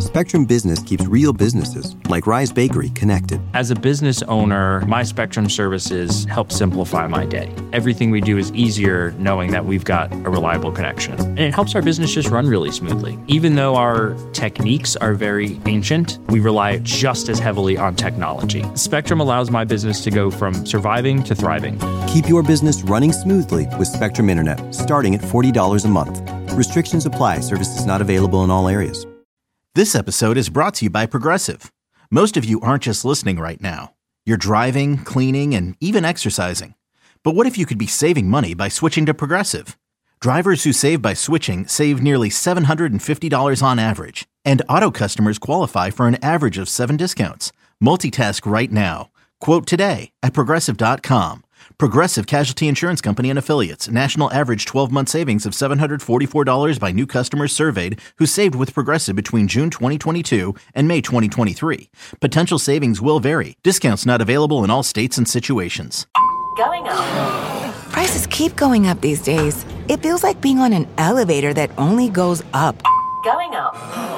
Spectrum Business keeps real businesses, like Rise Bakery, connected. As a business owner, my Spectrum services help simplify my day. Everything we do is easier knowing that we've got a reliable connection. And it helps our business just run really smoothly. Even though our techniques are very ancient, we rely just as heavily on technology. Spectrum allows my business to go from surviving to thriving. Keep your business running smoothly with Spectrum Internet, starting at $40 a month. Restrictions apply. Services not available in all areas. This episode is brought to you by Progressive. Most of you aren't just listening right now. You're driving, cleaning, and even exercising. But what if you could be saving money by switching to Progressive? Drivers who save by switching save nearly $750 on average. And auto customers qualify for an average of 7 discounts. Multitask right now. Quote today at Progressive.com. Progressive Casualty Insurance Company and Affiliates. National average 12-month savings of $744 by new customers surveyed who saved with Progressive between June 2022 and May 2023. Potential savings will vary. Discounts not available in all states and situations. Going up. Prices keep going up these days. It feels like being on an elevator that only goes up. Going up.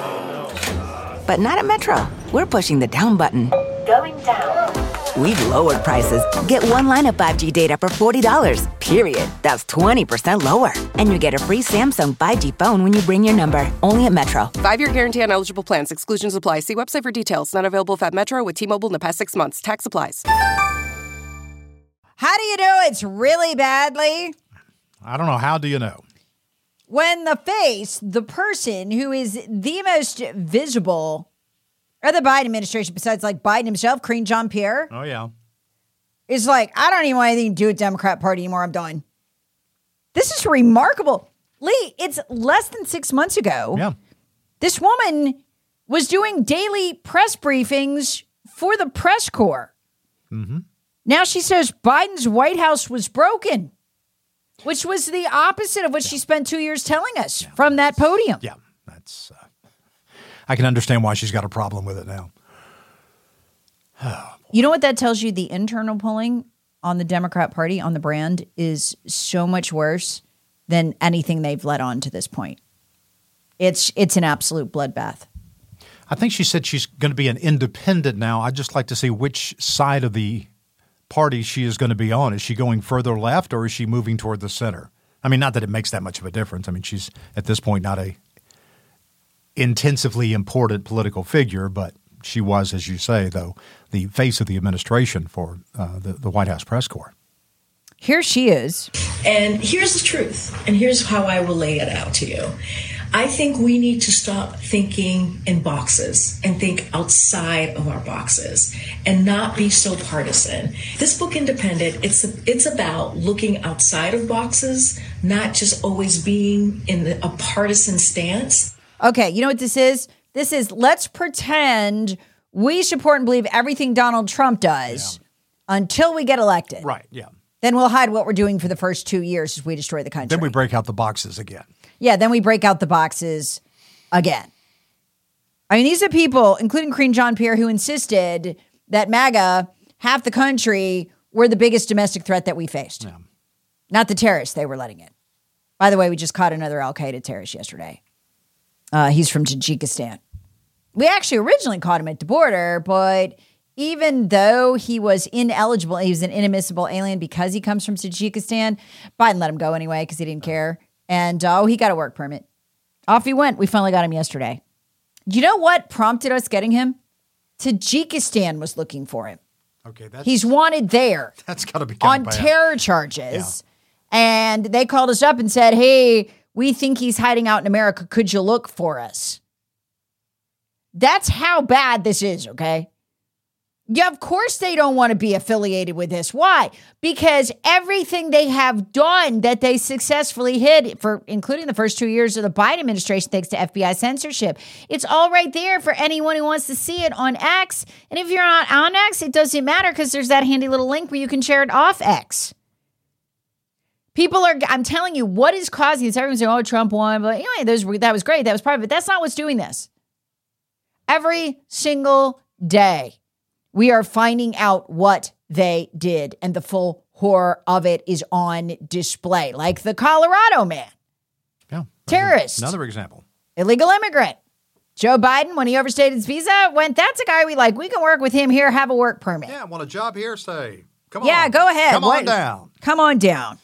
But not at Metro. We're pushing the down button. Going down. We've lowered prices. Get one line of 5G data for $40, period. That's 20% lower. And you get a free Samsung 5G phone when you bring your number. Only at Metro. 5-year guarantee on eligible plans. Exclusions apply. See website for details. Not available at Metro with T-Mobile in the past 6 months. Tax applies. How do you know it's really badly? I don't know. How do you know? When the person who is the most visible of the Biden administration, besides like Biden himself, Karine Jean-Pierre. Oh, yeah. Is like, I don't even want anything to do with Democrat Party anymore. I'm done. This is remarkable. Lee, it's less than 6 months ago. Yeah. This woman was doing daily press briefings for the press corps. Mm-hmm. Now she says Biden's White House was broken, which was the opposite of what she spent 2 years telling us from that podium. Yeah, that's... I can understand why she's got a problem with it now. You know what that tells you? The internal polling on the Democrat Party, on the brand, is so much worse than anything they've led on to this point. It's an absolute bloodbath. I think she said she's going to be an independent now. I'd just like to see which side of the party she is going to be on. Is she going further left or is she moving toward the center? I mean, not that it makes that much of a difference. I mean, she's at this point not a intensively important political figure, but she was, as you say, though, the face of the administration for the White House press corps. Here she is. And here's the truth, and here's how I will lay it out to you. I think we need to stop thinking in boxes and think outside of our boxes and not be so partisan. This book, Independent, it's about looking outside of boxes, not just always being in a partisan stance. Okay, you know what this is? This is let's pretend we support and believe everything Donald Trump does until we get elected. Right, yeah. Then we'll hide what we're doing for the first 2 years as we destroy the country. Then we break out the boxes again. Yeah, then we break out the boxes again. I mean, these are people, including Karine Jean-Pierre, who insisted that MAGA, half the country, were the biggest domestic threat that we faced. Yeah. Not the terrorists they were letting in. By the way, we just caught another al-Qaeda terrorist yesterday. He's from Tajikistan. We actually originally caught him at the border, but even though he was ineligible, he was an inadmissible alien because he comes from Tajikistan, Biden let him go anyway because he didn't care. And, he got a work permit. Off he went. We finally got him yesterday. You know what prompted us getting him? Tajikistan was looking for him. Okay, he's wanted there. That's got to be on terror charges. Yeah. And they called us up and said, hey, we think he's hiding out in America. Could you look for us? That's how bad this is, okay? Yeah, of course they don't want to be affiliated with this. Why? Because everything they have done that they successfully hid, for including the first 2 years of the Biden administration, thanks to FBI censorship, it's all right there for anyone who wants to see it on X. And if you're not on X, it doesn't matter because there's that handy little link where you can share it off X. People are, I'm telling you, what is causing this? Everyone's saying, oh, Trump won. But anyway, that was great. That was part of it. That's not what's doing this. Every single day, we are finding out what they did, and the full horror of it is on display. Like the Colorado man. Yeah. Terrorist. Another example. Illegal immigrant. Joe Biden, when he overstayed his visa, went, that's a guy we like. We can work with him here, have a work permit. Yeah, want a job here? Say, come on. Yeah, go ahead. Come on down. Come on down.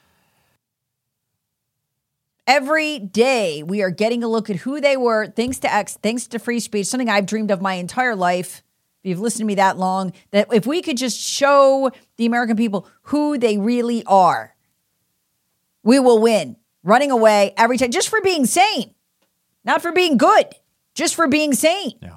Every day we are getting a look at who they were, thanks to X, thanks to free speech, something I've dreamed of my entire life. If you've listened to me that long, that if we could just show the American people who they really are, we will win. Running away every time, just for being sane, not for being good, just for being sane. Yeah.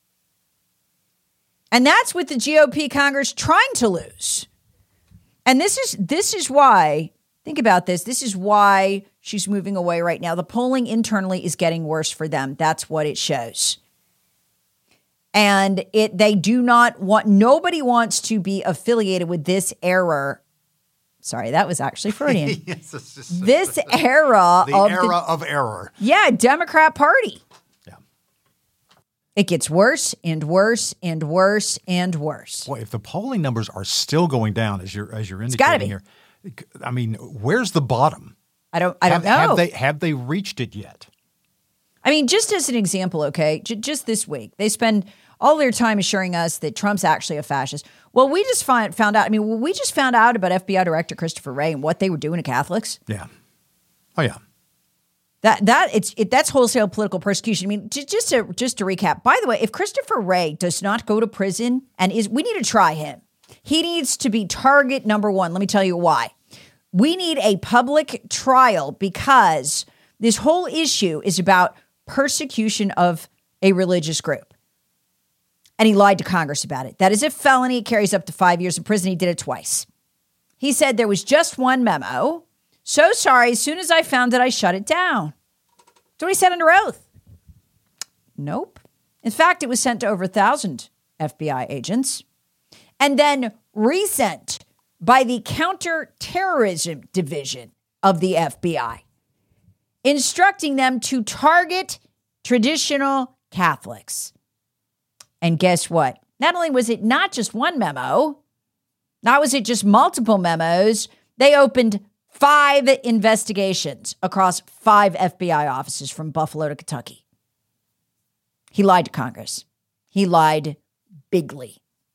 And that's what the GOP Congress trying to lose. And this is why, think about this, this is why she's moving away right now. The polling internally is getting worse for them. That's what it shows. And they do not want, nobody wants to be affiliated with this error. Sorry, that was actually Freudian. Yes, this era of error. Yeah, Democrat Party. Yeah. It gets worse and worse and worse and worse. Boy, if the polling numbers are still going down as you're It's gotta indicating be. here, I mean, where's the bottom? I don't know. Have they reached it yet? I mean, just as an example, okay, just this week, they spend all their time assuring us that Trump's actually a fascist. Well, we just found out. I mean, we just found out about FBI Director Christopher Wray and what they were doing to Catholics. Yeah. Oh yeah. That's wholesale political persecution. I mean, just to recap. By the way, if Christopher Wray does not go to prison we need to try him. He needs to be target number one. Let me tell you why. We need a public trial because this whole issue is about persecution of a religious group. And he lied to Congress about it. That is a felony. It carries up to 5 years in prison. He did it twice. He said there was just one memo. So sorry. As soon as I found it, I shut it down. That's what he said under oath. Nope. In fact, it was sent to over 1,000 FBI agents and then resent by the Counterterrorism Division of the FBI, instructing them to target traditional Catholics. And guess what? Not only was it not just one memo, not was it just multiple memos, they opened 5 investigations across 5 FBI offices from Buffalo to Kentucky. He lied to Congress. He lied bigly.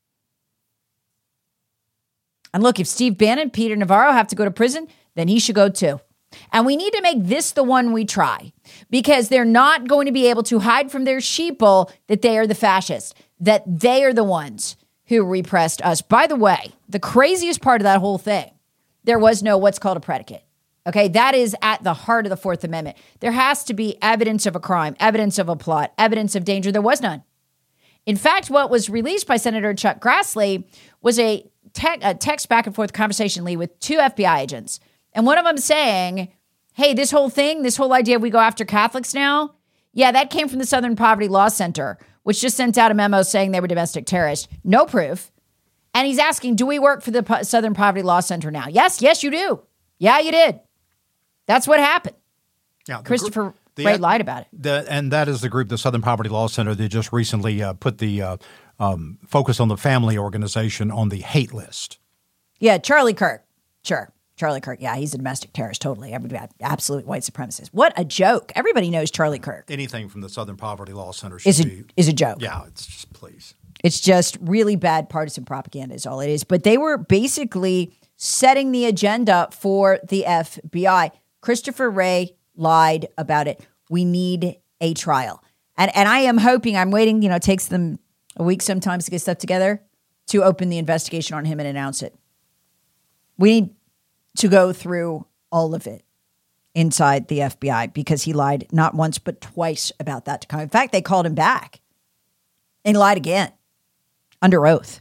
And look, if Steve Bannon, Peter Navarro have to go to prison, then he should go too. And we need to make this the one we try because they're not going to be able to hide from their sheeple that they are the fascists, that they are the ones who repressed us. By the way, the craziest part of that whole thing, there was no what's called a predicate. Okay, that is at the heart of the Fourth Amendment. There has to be evidence of a crime, evidence of a plot, evidence of danger. There was none. In fact, what was released by Senator Chuck Grassley was a text back and forth conversation, Lee, with 2 FBI agents. And one of them saying, hey, this whole idea we go after Catholics now, yeah, that came from the Southern Poverty Law Center, which just sent out a memo saying they were domestic terrorists. No proof. And he's asking, do we work for the Southern Poverty Law Center now? Yes, you do. Yeah, you did. That's what happened. Yeah, Christopher Wray lied about it. And that is the group, the Southern Poverty Law Center. They just recently put the Focus on the Family organization on the hate list. Yeah, Charlie Kirk. Sure. Charlie Kirk. Yeah, he's a domestic terrorist. Totally. Absolute white supremacist. What a joke. Everybody knows Charlie Kirk. Anything from the Southern Poverty Law Center is a joke. Yeah, it's just, please. It's just really bad partisan propaganda is all it is. But they were basically setting the agenda for the FBI. Christopher Wray lied about it. We need a trial. And I am hoping, I'm waiting, it takes them a week sometimes to get stuff together, to open the investigation on him and announce it. We need to go through all of it inside the FBI because he lied not once but twice about that to come. In fact, they called him back and he lied again under oath.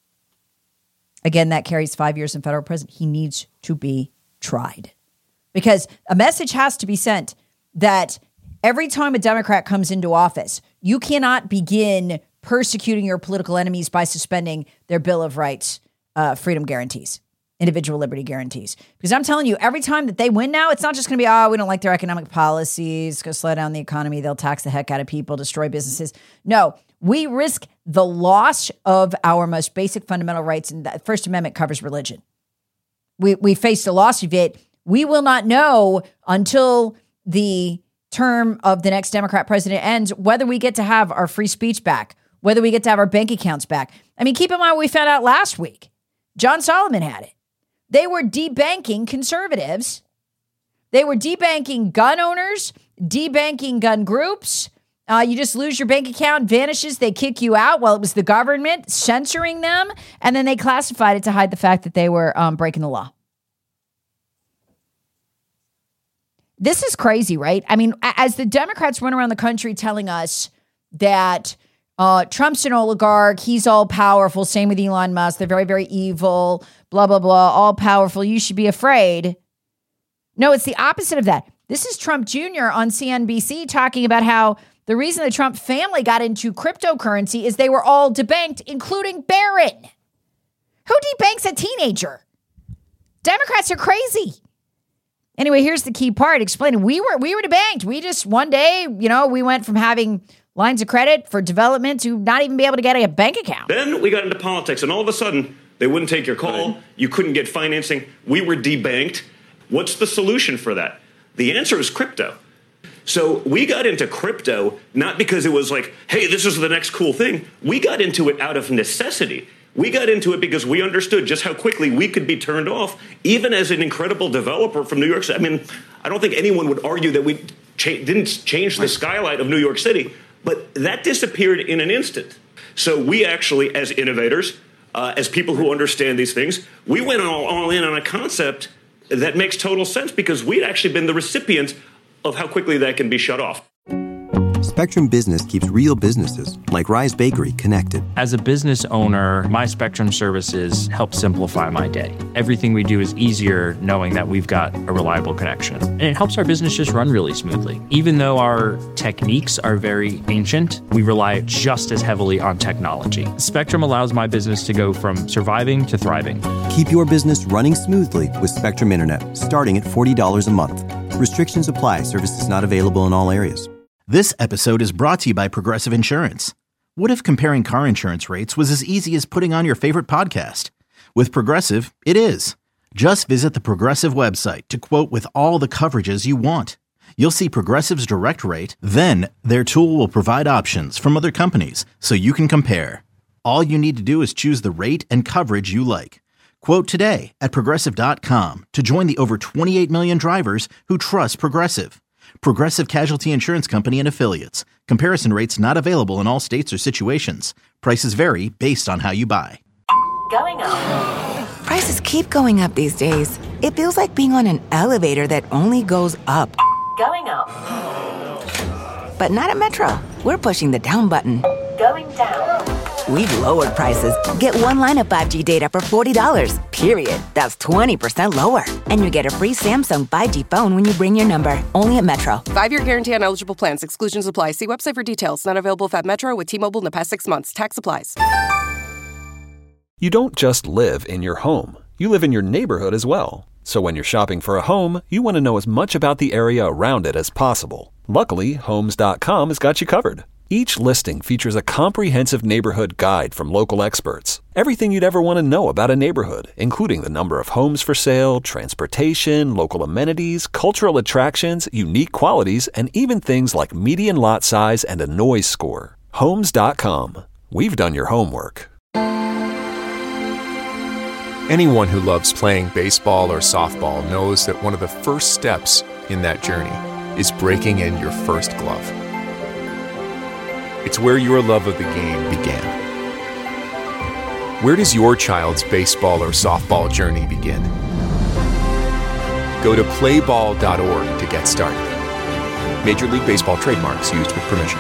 Again, that carries 5 years in federal prison. He needs to be tried because a message has to be sent that every time a Democrat comes into office, you cannot begin persecuting your political enemies by suspending their Bill of Rights, freedom guarantees, individual liberty guarantees. Because I'm telling you, every time that they win now, it's not just going to be, we don't like their economic policies, it's going to slow down the economy, they'll tax the heck out of people, destroy businesses. No, we risk the loss of our most basic fundamental rights, and the First Amendment covers religion. We face the loss of it. We will not know until the term of the next Democrat president ends, whether we get to have our free speech back, whether we get to have our bank accounts back. I mean, keep in mind what we found out last week. John Solomon had it. They were debanking conservatives. They were debanking gun owners, debanking gun groups. You just lose your bank account, vanishes, they kick you out. Well, it was the government censoring them, and then they classified it to hide the fact that they were breaking the law. This is crazy, right? I mean, as the Democrats run around the country telling us that Trump's an oligarch, he's all powerful, same with Elon Musk, they're very, very evil, blah, blah, blah, all powerful, you should be afraid. No, it's the opposite of that. This is Trump Jr. on CNBC talking about how the reason the Trump family got into cryptocurrency is they were all debanked, including Barron. Who debanks a teenager? Democrats are crazy. Anyway, here's the key part. Explaining we were debanked. We just one day, we went from having lines of credit for development to not even be able to get a bank account. Then we got into politics, and all of a sudden, they wouldn't take your call. You couldn't get financing. We were debanked. What's the solution for that? The answer is crypto. So we got into crypto not because it was like, hey, this is the next cool thing. We got into it out of necessity. We got into it because we understood just how quickly we could be turned off, even as an incredible developer from New York City. I mean, I don't think anyone would argue that we didn't change the skyline of New York City, but that disappeared in an instant. So we actually, as innovators, as people who understand these things, we went all in on a concept that makes total sense because we'd actually been the recipient of how quickly that can be shut off. Spectrum Business keeps real businesses, like Rise Bakery, connected. As a business owner, my Spectrum services help simplify my day. Everything we do is easier knowing that we've got a reliable connection. And it helps our business just run really smoothly. Even though our techniques are very ancient, we rely just as heavily on technology. Spectrum allows my business to go from surviving to thriving. Keep your business running smoothly with Spectrum Internet, starting at $40 a month. Restrictions apply. Services not available in all areas. This episode is brought to you by Progressive Insurance. What if comparing car insurance rates was as easy as putting on your favorite podcast? With Progressive, it is. Just visit the Progressive website to quote with all the coverages you want. You'll see Progressive's direct rate, then their tool will provide options from other companies so you can compare. All you need to do is choose the rate and coverage you like. Quote today at Progressive.com to join the over 28 million drivers who trust Progressive. Progressive Casualty Insurance Company and Affiliates. Comparison rates not available in all states or situations. Prices vary based on how you buy. Going up. Prices keep going up these days. It feels like being on an elevator that only goes up. Going up. But not at Metro. We're pushing the down button. Going down. We've lowered prices. Get one line of 5G data for $40, period. That's 20% lower. And you get a free Samsung 5G phone when you bring your number. Only at Metro. 5-year guarantee on eligible plans. Exclusions apply. See website for details. Not available if at Metro with T-Mobile in the past 6 months. Tax applies. You don't just live in your home. You live in your neighborhood as well. So when you're shopping for a home, you want to know as much about the area around it as possible. Luckily, Homes.com has got you covered. Each listing features a comprehensive neighborhood guide from local experts. Everything you'd ever want to know about a neighborhood, including the number of homes for sale, transportation, local amenities, cultural attractions, unique qualities, and even things like median lot size and a noise score. Homes.com. We've done your homework. Anyone who loves playing baseball or softball knows that one of the first steps in that journey is breaking in your first glove. It's where your love of the game began. Where does your child's baseball or softball journey begin? Go to playball.org to get started. Major League Baseball trademarks used with permission.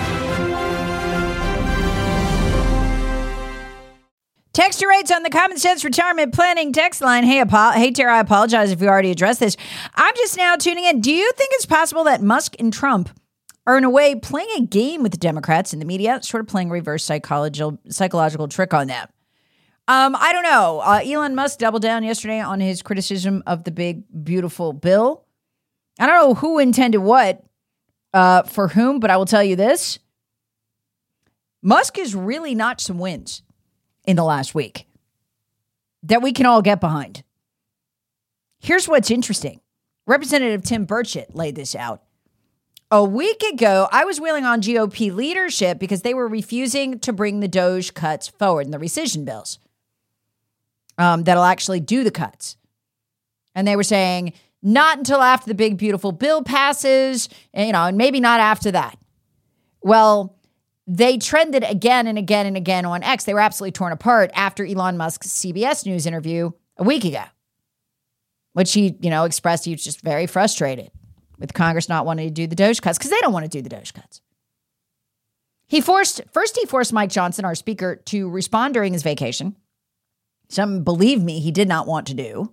Text your rates on the Common Sense Retirement Planning text line. Hey, Tara, I apologize if we already addressed this. I'm just now tuning in. Do you think it's possible that Musk and Trump are in a way playing a game with the Democrats and the media, sort of playing reverse psychological trick on them? I don't know. Elon Musk doubled down yesterday on his criticism of the big, beautiful bill. I don't know who intended what for whom, but I will tell you this. Musk has really notched some wins in the last week that we can all get behind. Here's what's interesting. Representative Tim Burchett laid this out. A week ago, I was wheeling on GOP leadership because they were refusing to bring the DOJ cuts forward in the rescission bills that'll actually do the cuts. And they were saying, not until after the big, beautiful bill passes, and maybe not after that. Well, they trended again and again and again on X. They were absolutely torn apart after Elon Musk's CBS News interview a week ago, which he, expressed he was just very frustrated with Congress not wanting to do the DOJ cuts because they don't want to do the DOJ cuts. He forced Mike Johnson, our speaker, to respond during his vacation. Something, believe me, he did not want to do.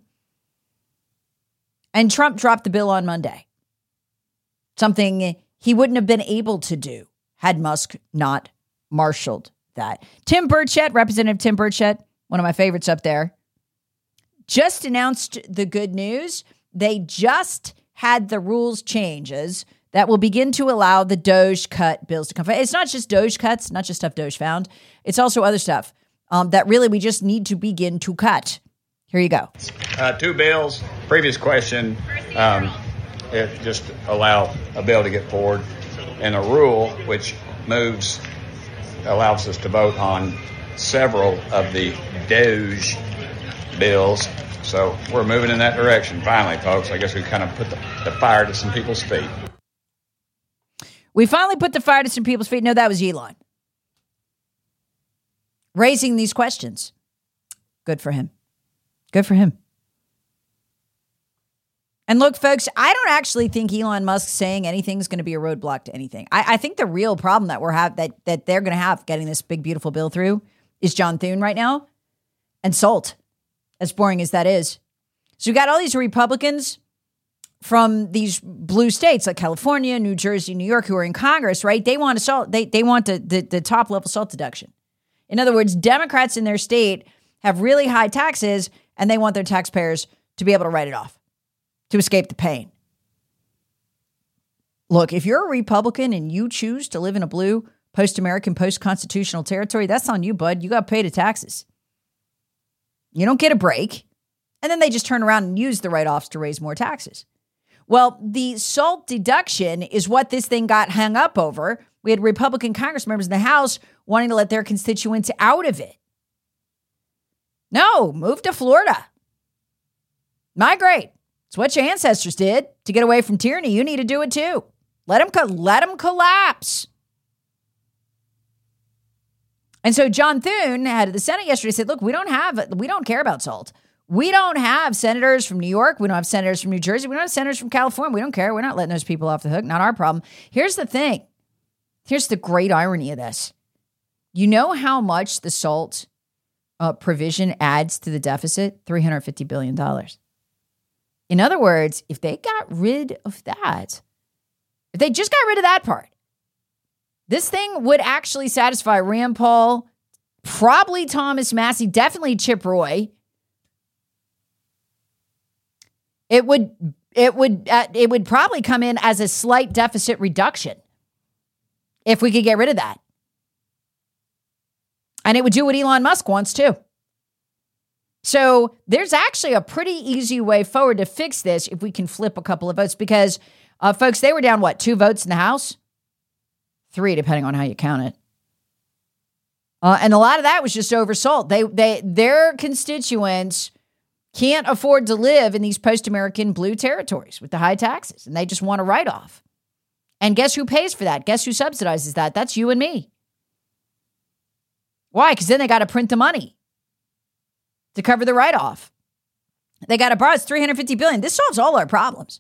And Trump dropped the bill on Monday. Something he wouldn't have been able to do had Musk not marshaled that. Representative Tim Burchett, one of my favorites up there, just announced the good news. They just had the rules changes that will begin to allow the DOJ cut bills to come. It's not just DOJ cuts, not just stuff DOJ found. It's also other stuff that really we just need to begin to cut. Here you go. 2 bills. Previous question, it just allow a bill to get forward. And a rule which allows us to vote on several of the DOJ bills. So we're moving in that direction. Finally, folks, I guess we kind of put the fire to some people's feet. We finally put the fire to some people's feet. No, that was Elon. Raising these questions. Good for him. Good for him. And look, folks, I don't actually think Elon Musk saying anything is going to be a roadblock to anything. I think the real problem that that they're going to have getting this big, beautiful bill through is John Thune right now and SALT, as boring as that is. So you got all these Republicans from these blue states like California, New Jersey, New York, who are in Congress, right? They want SALT. They want the top level SALT deduction. In other words, Democrats in their state have really high taxes and they want their taxpayers to be able to write it off, to escape the pain. Look, if you're a Republican and you choose to live in a blue, post-American, post-constitutional territory, that's on you, bud. You got to pay the taxes. You don't get a break. And then they just turn around and use the write-offs to raise more taxes. Well, the SALT deduction is what this thing got hung up over. We had Republican Congress members in the House wanting to let their constituents out of it. No, move to Florida. Migrate. It's what your ancestors did to get away from tyranny. You need to do it too. Let them collapse. And so John Thune, head of the Senate yesterday, said, look, we don't care about SALT. We don't have senators from New York. We don't have senators from New Jersey. We don't have senators from California. We don't care. We're not letting those people off the hook. Not our problem. Here's the thing. Here's the great irony of this. You know how much the SALT provision adds to the deficit? $350 billion. In other words, if they got rid of that, if they just got rid of that part, this thing would actually satisfy Rand Paul, probably Thomas Massie, definitely Chip Roy. It would probably come in as a slight deficit reduction if we could get rid of that. And it would do what Elon Musk wants too. So there's actually a pretty easy way forward to fix this if we can flip a couple of votes because, folks, they were down, 2 votes in the House? 3, depending on how you count it. And a lot of that was just over SALT. Their constituents can't afford to live in these post-American blue territories with the high taxes, and they just want a write-off. And guess who pays for that? Guess who subsidizes that? That's you and me. Why? Because then they got to print the money to cover the write-off. They got to borrow. It's $350 billion. This solves all our problems.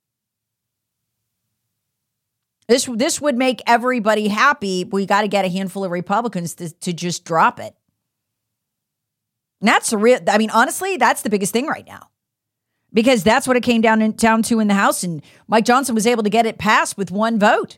This would make everybody happy. We got to get a handful of Republicans to just drop it. And that's the real, honestly, that's the biggest thing right now. Because that's what it came down to in the House. And Mike Johnson was able to get it passed with 1 vote.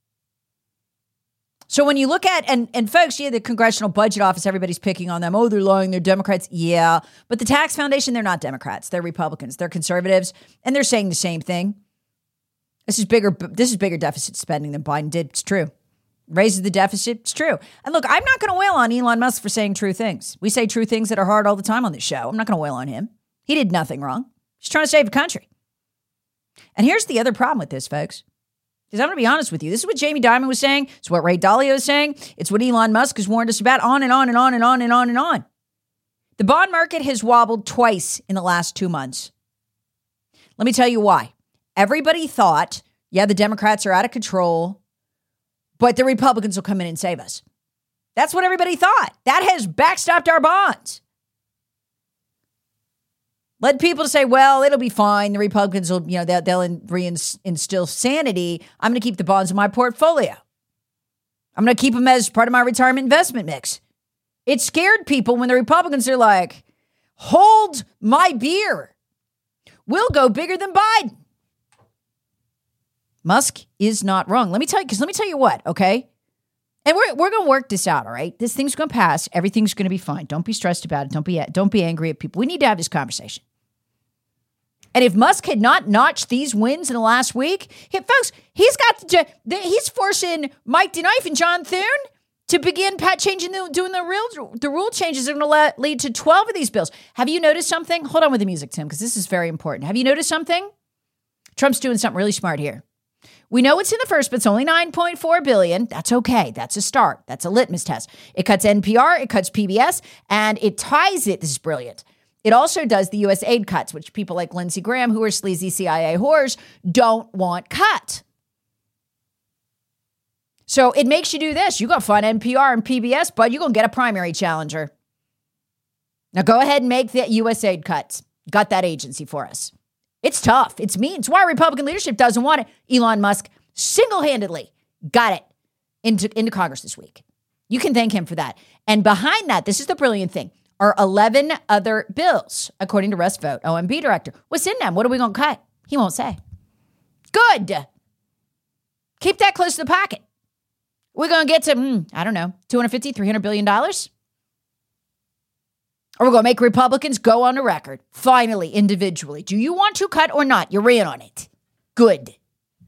So when you look at, and folks, the Congressional Budget Office, everybody's picking on them. Oh, they're lying. They're Democrats. Yeah. But the Tax Foundation, they're not Democrats. They're Republicans. They're conservatives. And they're saying the same thing. This is bigger deficit spending than Biden did. It's true. Raises the deficit. It's true. And look, I'm not going to wail on Elon Musk for saying true things. We say true things that are hard all the time on this show. I'm not going to wail on him. He did nothing wrong. He's trying to save the country. And here's the other problem with this, folks. Because I'm going to be honest with you. This is what Jamie Dimon was saying. It's what Ray Dalio is saying. It's what Elon Musk has warned us about, on and on and on and on and on and on. The bond market has wobbled twice in the last 2 months. Let me tell you why. Everybody thought, yeah, the Democrats are out of control, but the Republicans will come in and save us. That's what everybody thought. That has backstopped our bonds. Led people to say, well, it'll be fine. The Republicans will, they'll reinstill sanity. I'm going to keep the bonds in my portfolio. I'm going to keep them as part of my retirement investment mix. It scared people when the Republicans are like, hold my beer. We'll go bigger than Biden. Musk is not wrong. Let me tell you what, okay? And we're going to work this out, all right? This thing's going to pass. Everything's going to be fine. Don't be stressed about it. Don't be angry at people. We need to have this conversation. And if Musk had not notched these wins in the last week, folks, he's forcing Mike DeKnife and John Thune to begin doing the rule changes that are going to lead to 12 of these bills. Have you noticed something? Hold on with the music, Tim, because this is very important. Have you noticed something? Trump's doing something really smart here. We know it's in the first, but it's only $9.4 billion. That's okay. That's a start. That's a litmus test. It cuts NPR, it cuts PBS, and it ties it. This is brilliant. It also does the U.S. aid cuts, which people like Lindsey Graham, who are sleazy CIA whores, don't want cut. So it makes you do this. You go fund NPR and PBS, bud. You're going to get a primary challenger. Now go ahead and make the U.S. aid cuts. Got that agency for us. It's tough. It's mean. It's why Republican leadership doesn't want it. Elon Musk single-handedly got it into Congress this week. You can thank him for that. And behind that, this is the brilliant thing, are 11 other bills, according to Russ Vought, OMB director. What's in them? What are we going to cut? He won't say. Good. Keep that close to the pocket. We're going to get to, $250, $300 billion? Or we're going to make Republicans go on the record, finally, individually. Do you want to cut or not? You're in on it. Good.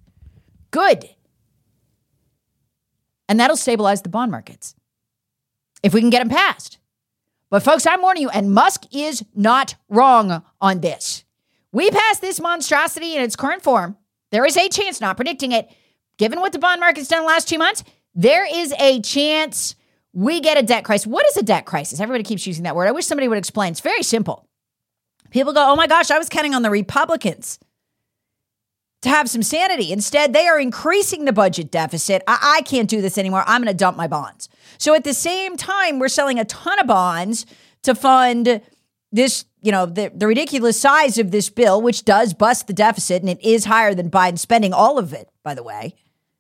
And that'll stabilize the bond markets if we can get them passed. But folks, I'm warning you, and Musk is not wrong on this. We pass this monstrosity in its current form. There is a chance, not predicting it, given what the bond market's done the last 2 months, there is a chance we get a debt crisis. What is a debt crisis? Everybody keeps using that word. I wish somebody would explain. It's very simple. People go, oh my gosh, I was counting on the Republicans to have some sanity. Instead, they are increasing the budget deficit. I can't do this anymore. I'm going to dump my bonds. So at the same time, we're selling a ton of bonds to fund this, the ridiculous size of this bill, which does bust the deficit, and it is higher than Biden spending all of it, by the way.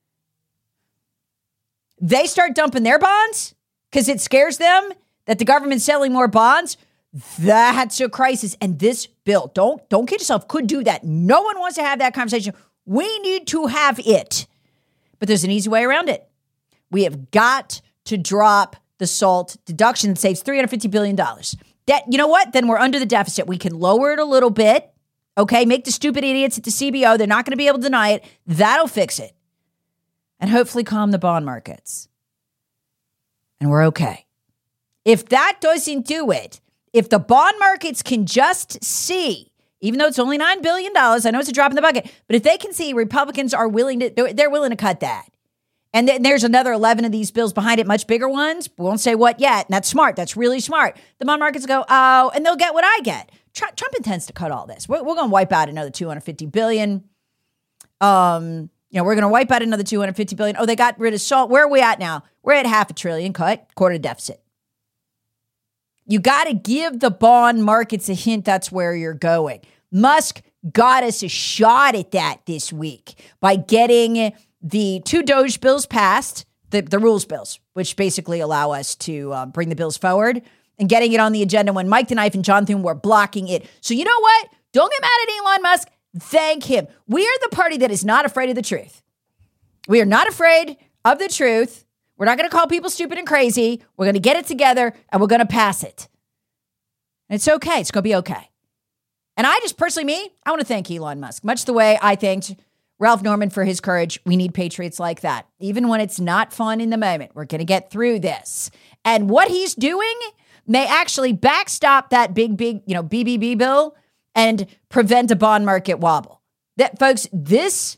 They start dumping their bonds because it scares them that the government's selling more bonds. That's a crisis. And this bill, don't kid yourself, could do that. No one wants to have that conversation. We need to have it. But there's an easy way around it. We have got to drop the SALT deduction that saves $350 billion. That, you know what? Then we're under the deficit. We can lower it a little bit. Okay, make the stupid idiots at the CBO. They're not going to be able to deny it. That'll fix it. And hopefully calm the bond markets. And we're okay. If that doesn't do it, if the bond markets can just see, even though it's only $9 billion, I know it's a drop in the bucket, but if they can see Republicans are willing to cut that. And then there's another 11 of these bills behind it, much bigger ones. We won't say what yet. And that's smart. That's really smart. The bond markets go, oh, and they'll get what I get. Trump intends to cut all this. We're going to wipe out another $250 billion. We're going to wipe out another $250 billion. Oh, they got rid of SALT. Where are we at now? We're at $500 billion cut, quarter deficit. You got to give the bond markets a hint that's where you're going. Musk got us a shot at that this week by getting the 2 DOGE bills passed, the rules bills, which basically allow us to bring the bills forward, and getting it on the agenda when Mike DeKnife and John Thune were blocking it. So you know what? Don't get mad at Elon Musk. Thank him. We are the party that is not afraid of the truth. We are not afraid of the truth. We're not going to call people stupid and crazy. We're going to get it together and we're going to pass it. And it's okay. It's going to be okay. And I just personally, I want to thank Elon Musk, much the way I thanked Ralph Norman for his courage. We need patriots like that. Even when it's not fun in the moment, we're going to get through this. And what he's doing may actually backstop that big, BBB bill and prevent a bond market wobble. That, folks, this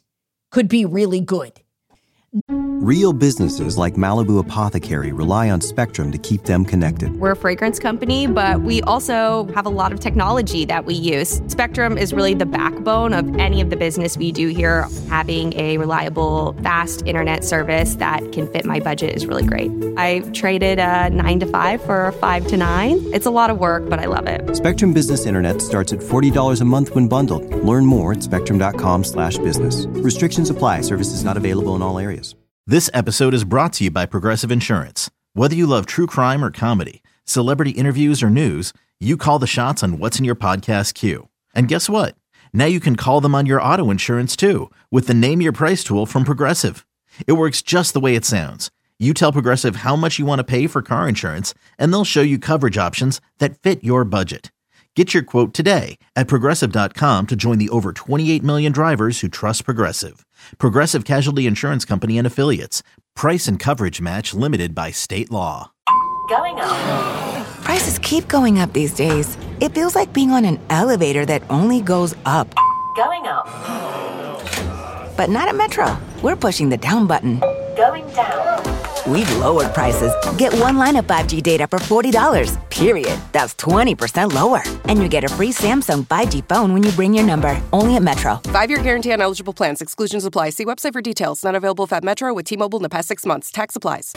could be really good. Real businesses like Malibu Apothecary rely on Spectrum to keep them connected. We're a fragrance company, but we also have a lot of technology that we use. Spectrum is really the backbone of any of the business we do here. Having a reliable, fast internet service that can fit my budget is really great. I traded a 9 to 5 for a 5 to 9. It's a lot of work, but I love it. Spectrum Business Internet starts at $40 a month when bundled. Learn more at spectrum.com/business. Restrictions apply. Services not available in all areas. This episode is brought to you by Progressive Insurance. Whether you love true crime or comedy, celebrity interviews or news, you call the shots on what's in your podcast queue. And guess what? Now you can call them on your auto insurance too with the Name Your Price tool from Progressive. It works just the way it sounds. You tell Progressive how much you want to pay for car insurance, and they'll show you coverage options that fit your budget. Get your quote today at Progressive.com to join the over 28 million drivers who trust Progressive. Progressive Casualty Insurance Company and Affiliates. Price and coverage match limited by state law. Going up. Prices keep going up these days. It feels like being on an elevator that only goes up. Going up. But not at Metro. We're pushing the down button. Going down. We've lowered prices. Get one line of 5G data for $40, period. That's 20% lower. And you get a free Samsung 5G phone when you bring your number. Only at Metro. 5-year guarantee on eligible plans. Exclusions apply. See website for details. Not available at Metro with T-Mobile in the past 6 months. Tax applies.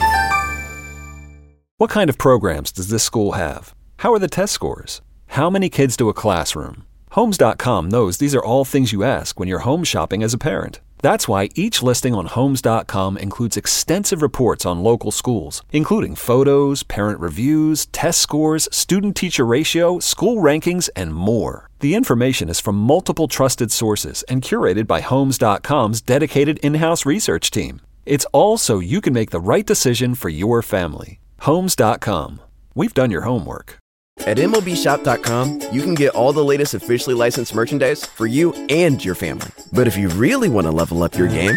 What kind of programs does this school have? How are the test scores? How many kids to a classroom? Homes.com knows these are all things you ask when you're home shopping as a parent. That's why each listing on Homes.com includes extensive reports on local schools, including photos, parent reviews, test scores, student-teacher ratio, school rankings, and more. The information is from multiple trusted sources and curated by Homes.com's dedicated in-house research team. It's all so you can make the right decision for your family. Homes.com. We've done your homework. At MLBshop.com, you can get all the latest officially licensed merchandise for you and your family. But if you really want to level up your game,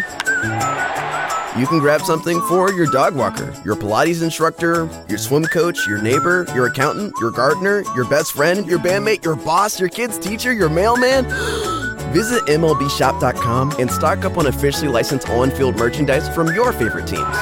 you can grab something for your dog walker, your Pilates instructor, your swim coach, your neighbor, your accountant, your gardener, your best friend, your bandmate, your boss, your kid's teacher, your mailman. Visit MLBshop.com and stock up on officially licensed on-field merchandise from your favorite teams.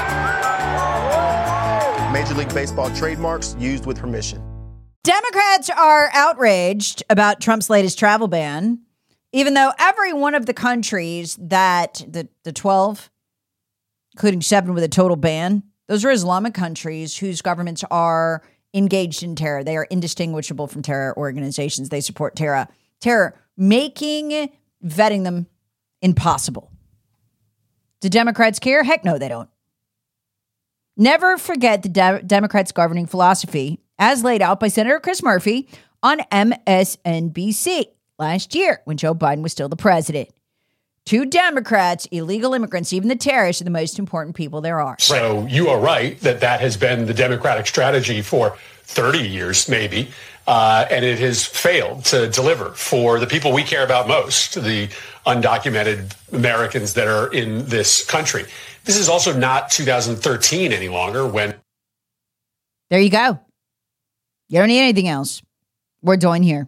Major League Baseball trademarks used with permission. Democrats are outraged about Trump's latest travel ban, even though every one of the countries that the 12, including 7 with a total ban, those are Islamic countries whose governments are engaged in terror. They are indistinguishable from terror organizations. They support terror, making vetting them impossible. Do Democrats care? Heck no, they don't. Never forget the Democrats' governing philosophy as laid out by Senator Chris Murphy on MSNBC last year when Joe Biden was still the president. To Democrats, illegal immigrants, even the terrorists, are the most important people there are. So you are right that has been the Democratic strategy for 30 years, maybe, and it has failed to deliver for the people we care about most, the undocumented Americans that are in this country. This is also not 2013 any longer when... There you go. You don't need anything else. We're done here.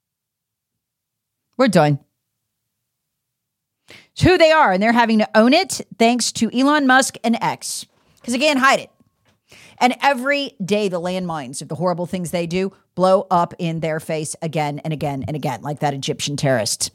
We're done. It's who they are, and they're having to own it thanks to Elon Musk and X. Because they can't hide it. And every day, the landmines of the horrible things they do blow up in their face again and again and again, like that Egyptian terrorist.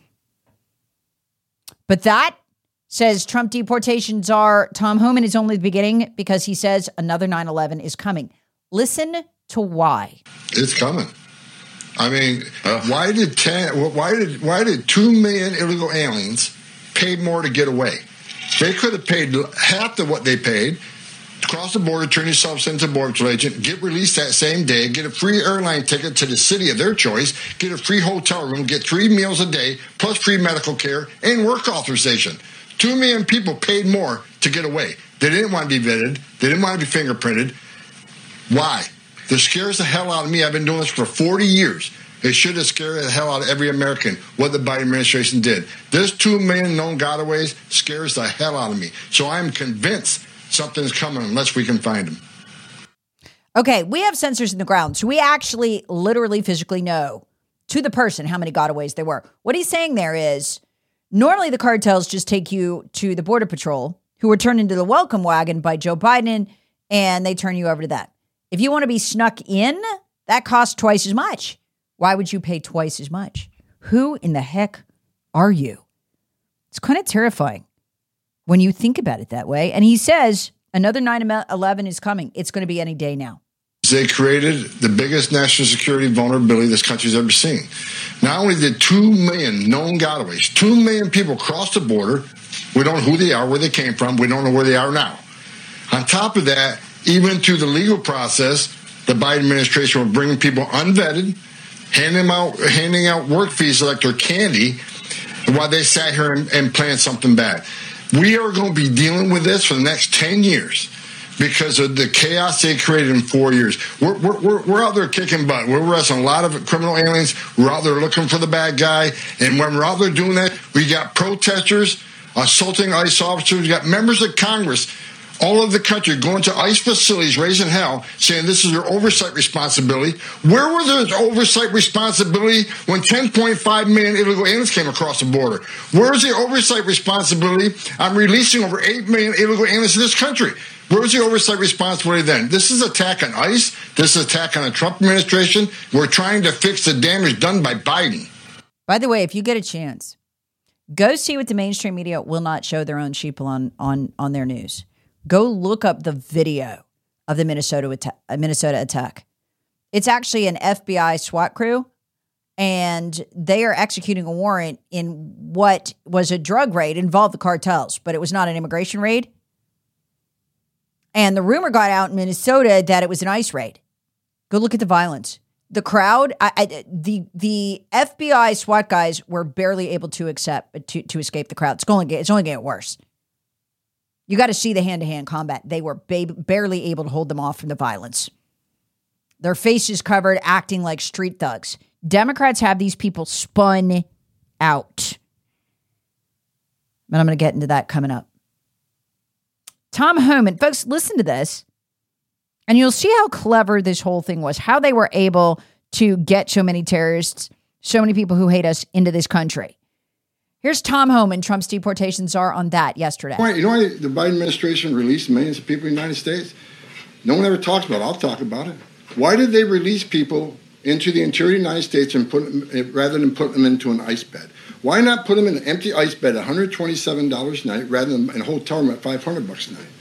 But that, says Trump deportation czar Tom Homan, is only the beginning because he says another 9/11 is coming. Listen to why. It's coming. I mean, why did 2 million illegal aliens pay more to get away? They could have paid half of what they paid, cross the border, turn yourself into a border patrol agent, get released that same day, get a free airline ticket to the city of their choice, get a free hotel room, get 3 meals a day, plus free medical care and work authorization. 2 million people paid more to get away. They didn't want to be vetted. They didn't want to be fingerprinted. Why? This scares the hell out of me. I've been doing this for 40 years. It should have scared the hell out of every American what the Biden administration did. This 2 million known gotaways scares the hell out of me. So I'm convinced something's coming unless we can find them. Okay, we have sensors in the ground, so we actually literally physically know to the person how many gotaways there were. What he's saying there is Normally, the cartels just take you to the Border Patrol, who are turned into the welcome wagon by Joe Biden, and they turn you over to that. If you want to be snuck in, that costs twice as much. Why would you pay twice as much? Who in the heck are you? It's kind of terrifying when you think about it that way. And he says another 9/11 is coming. It's going to be any day now. They created the biggest national security vulnerability this country's ever seen. Not only did 2 million known gotaways, 2 million people cross the border. We don't know who they are, where they came from. We don't know where they are now. On top of that, even through the legal process, the Biden administration were bringing people unvetted, handing out work visas like they're candy, while they sat here and planned something bad. We are going to be dealing with this for the next 10 years because of the chaos they created in 4 years. We're out there kicking butt. We're arresting a lot of criminal aliens. We're out there looking for the bad guy. And when we're out there doing that, we got protesters assaulting ICE officers. We got members of Congress all over the country going to ICE facilities, raising hell, saying this is their oversight responsibility. Where was their oversight responsibility when 10.5 million illegal aliens came across the border? Where's the oversight responsibility on releasing over 8 million illegal aliens to this country? Where's the oversight responsibility then? This is an attack on ICE. This is an attack on the Trump administration. We're trying to fix the damage done by Biden. By the way, if you get a chance, go see what the mainstream media will not show their own sheeple on their news. Go look up the video of the Minnesota attack. It's actually an FBI SWAT crew, and they are executing a warrant in what was a drug raid, involved the cartels, but it was not an immigration raid. And the rumor got out in Minnesota that it was an ICE raid. Go look at the violence. The crowd, the FBI SWAT guys were barely able to escape the crowd. It's only going to get worse. You got to see the hand-to-hand combat. They were barely able to hold them off from the violence. Their faces covered, acting like street thugs. Democrats have these people spun out. But I'm going to get into that coming up. Tom Homan, folks, listen to this, and you'll see how clever this whole thing was, how they were able to get so many terrorists, so many people who hate us into this country. Here's Tom Homan, Trump's deportation czar, on that yesterday. You know why the Biden administration released millions of people in the United States? No one ever talks about it. I'll talk about it. Why did they release people into the interior of the United States and put them, rather than put them into an ice bed? Why not put them in an empty ice bed at $127 a night rather than in a hotel room at $500 a night?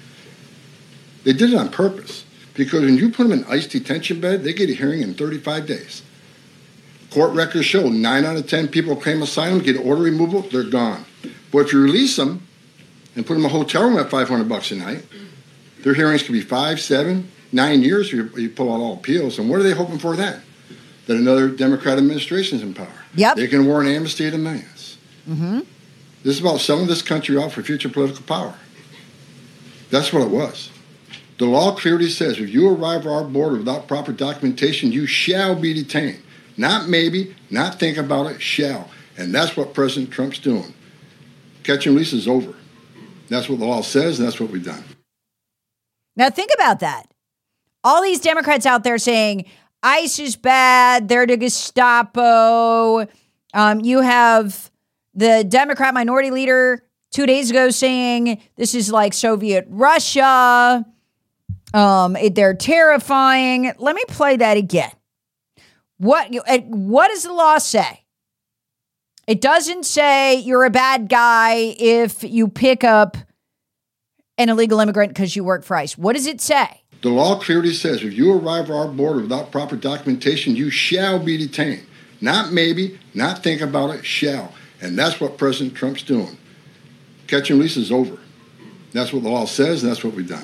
They did it on purpose, because when you put them in an ice detention bed, they get a hearing in 35 days. Court records show 9 out of 10 people claim asylum, get order removal, they're gone. But if you release them and put them in a hotel room at $500 a night, their hearings could be 5, 7, 9 years if you pull out all appeals. And what are they hoping for then? That another Democrat administration is in power. Yep. They can warrant amnesty to millions. Mm-hmm. This is about selling this country off for future political power. That's what it was. The law clearly says if you arrive at our border without proper documentation, you shall be detained. Not maybe, not think about it, shall. And that's what President Trump's doing. Catch and release is over. That's what the law says, and that's what we've done. Now think about that. All these Democrats out there saying ICE is bad, they're the Gestapo. You have the Democrat minority leader 2 days ago saying this is like Soviet Russia. They're terrifying. Let me play that again. What does the law say? It doesn't say you're a bad guy if you pick up an illegal immigrant because you work for ICE. What does it say? The law clearly says if you arrive at our border without proper documentation, you shall be detained. Not maybe, not think about it, shall. And that's what President Trump's doing. Catch and release is over. That's what the law says, and that's what we've done.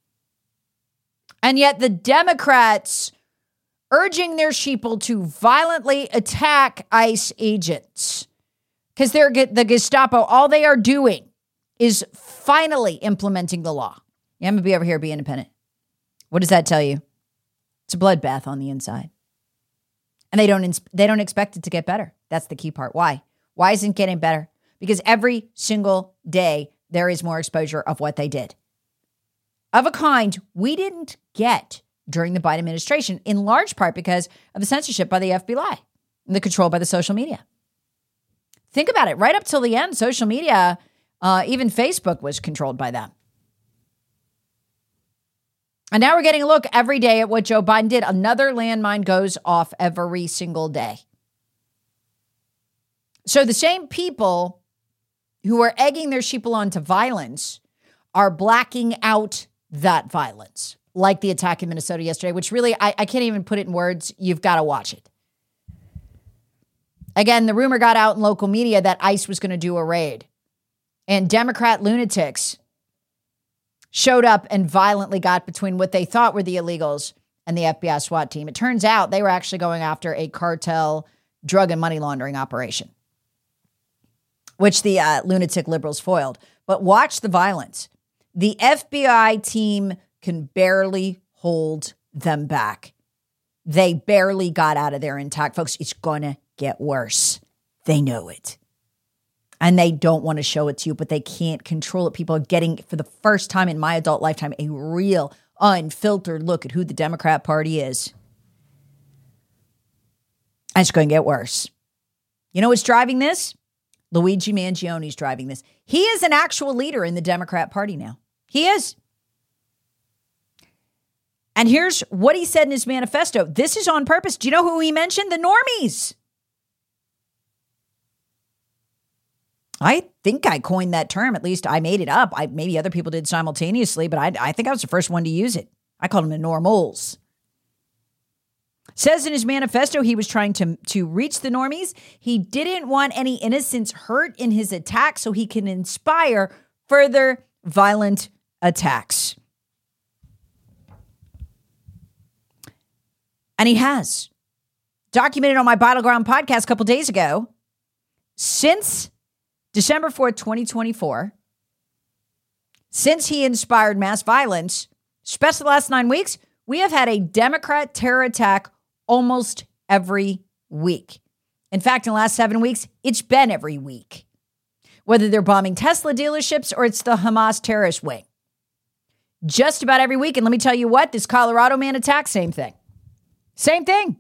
And yet the Democrats urging their sheeple to violently attack ICE agents because they're the Gestapo. All they are doing is finally implementing the law. Yeah, I'm going to be over here, be independent. What does that tell you? It's a bloodbath on the inside. And they don't expect it to get better. That's the key part. Why? Why isn't it getting better? Because every single day there is more exposure of what they did. Of a kind we didn't get during the Biden administration, in large part because of the censorship by the FBI and the control by the social media. Think about it. Right up till the end, social media, even Facebook was controlled by them. And now we're getting a look every day at what Joe Biden did. Another landmine goes off every single day. So the same people who are egging their sheeple on to violence are blacking out that violence, like the attack in Minnesota yesterday, which really, I can't even put it in words. You've got to watch it. Again, the rumor got out in local media that ICE was going to do a raid. And Democrat lunatics showed up and violently got between what they thought were the illegals and the FBI SWAT team. It turns out they were actually going after a cartel drug and money laundering operation, which the lunatic liberals foiled. But watch the violence. The FBI team can barely hold them back. They barely got out of there intact. Folks, it's going to get worse. They know it. And they don't want to show it to you, but they can't control it. People are getting, for the first time in my adult lifetime, a real unfiltered look at who the Democrat Party is. And it's going to get worse. You know what's driving this? Luigi Mangioni's driving this. He is an actual leader in the Democrat Party now. He is. And here's what he said in his manifesto. This is on purpose. Do you know who he mentioned? The normies. I think I coined that term. At least I made it up. Maybe other people did simultaneously, but I think I was the first one to use it. I called them the normals. Says in his manifesto he was trying to reach the normies. He didn't want any innocents hurt in his attack so he can inspire further violent attacks. And he has. Documented on my Battleground podcast a couple days ago. Since December 4th, 2024, since he inspired mass violence, especially the last 9 weeks, we have had a Democrat terror attack almost every week. In fact, in the last 7 weeks, it's been every week. Whether they're bombing Tesla dealerships or it's the Hamas terrorist wing. Just about every week. And let me tell you what, this Colorado man attack, same thing. Same thing.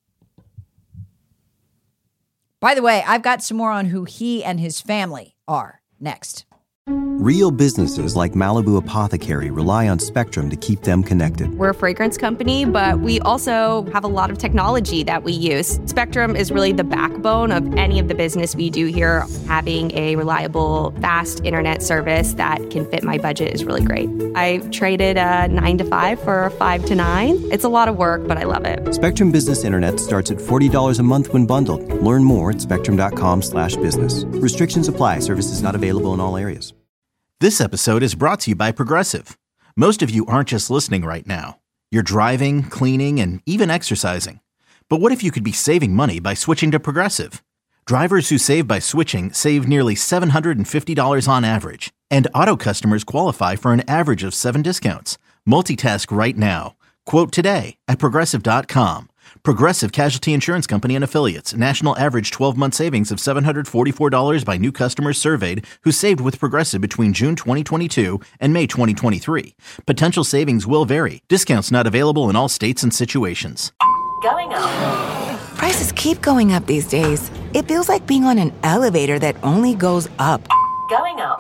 By the way, I've got some more on who he and his family are next. Real businesses like Malibu Apothecary rely on Spectrum to keep them connected. We're a fragrance company, but we also have a lot of technology that we use. Spectrum is really the backbone of any of the business we do here. Having a reliable, fast internet service that can fit my budget is really great. I traded a 9 to 5 for a 5 to 9. It's a lot of work, but I love it. Spectrum Business Internet starts at $40 a month when bundled. Learn more at spectrum.com/business. Restrictions apply. Services not available in all areas. This episode is brought to you by Progressive. Most of you aren't just listening right now. You're driving, cleaning, and even exercising. But what if you could be saving money by switching to Progressive? Drivers who save by switching save nearly $750 on average. And auto customers qualify for an average of 7 discounts. Multitask right now. Quote today at Progressive.com. Progressive Casualty Insurance Company and Affiliates. National average 12-month savings of $744 by new customers surveyed who saved with Progressive between June 2022 and May 2023. Potential savings will vary. Discounts not available in all states and situations. Going up. Prices keep going up these days. It feels like being on an elevator that only goes up. Going up.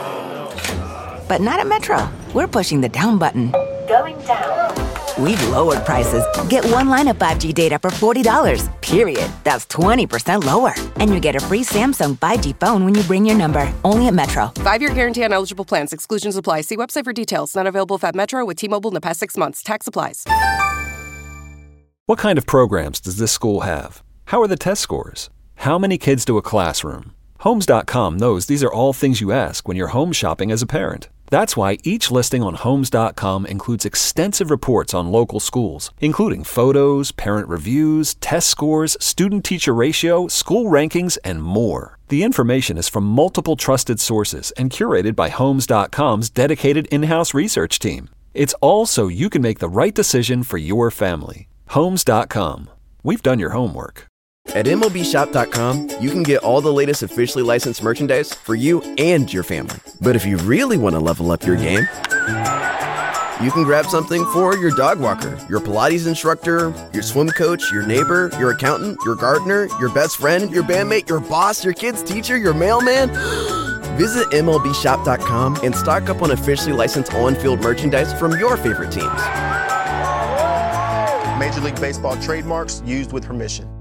But not at Metro. We're pushing the down button. Going down. We've lowered prices. Get one line of 5G data for $40, period. That's 20% lower. And you get a free Samsung 5G phone when you bring your number. Only at Metro. 5-year guarantee on eligible plans. Exclusions apply. See website for details. Not available at Metro with T-Mobile in the past 6 months. Tax applies. What kind of programs does this school have? How are the test scores? How many kids do a classroom? Homes.com knows these are all things you ask when you're home shopping as a parent. That's why each listing on Homes.com includes extensive reports on local schools, including photos, parent reviews, test scores, student-teacher ratio, school rankings, and more. The information is from multiple trusted sources and curated by Homes.com's dedicated in-house research team. It's all so you can make the right decision for your family. Homes.com. We've done your homework. At MLBshop.com, you can get all the latest officially licensed merchandise for you and your family. But if you really want to level up your game, You can grab something for your dog walker, your Pilates instructor, your swim coach, your neighbor, your accountant, your gardener, your best friend, your bandmate, your boss, your kid's teacher, your mailman. Visit MLBshop.com and stock up on officially licensed on-field merchandise from your favorite teams. Major League Baseball trademarks used with permission.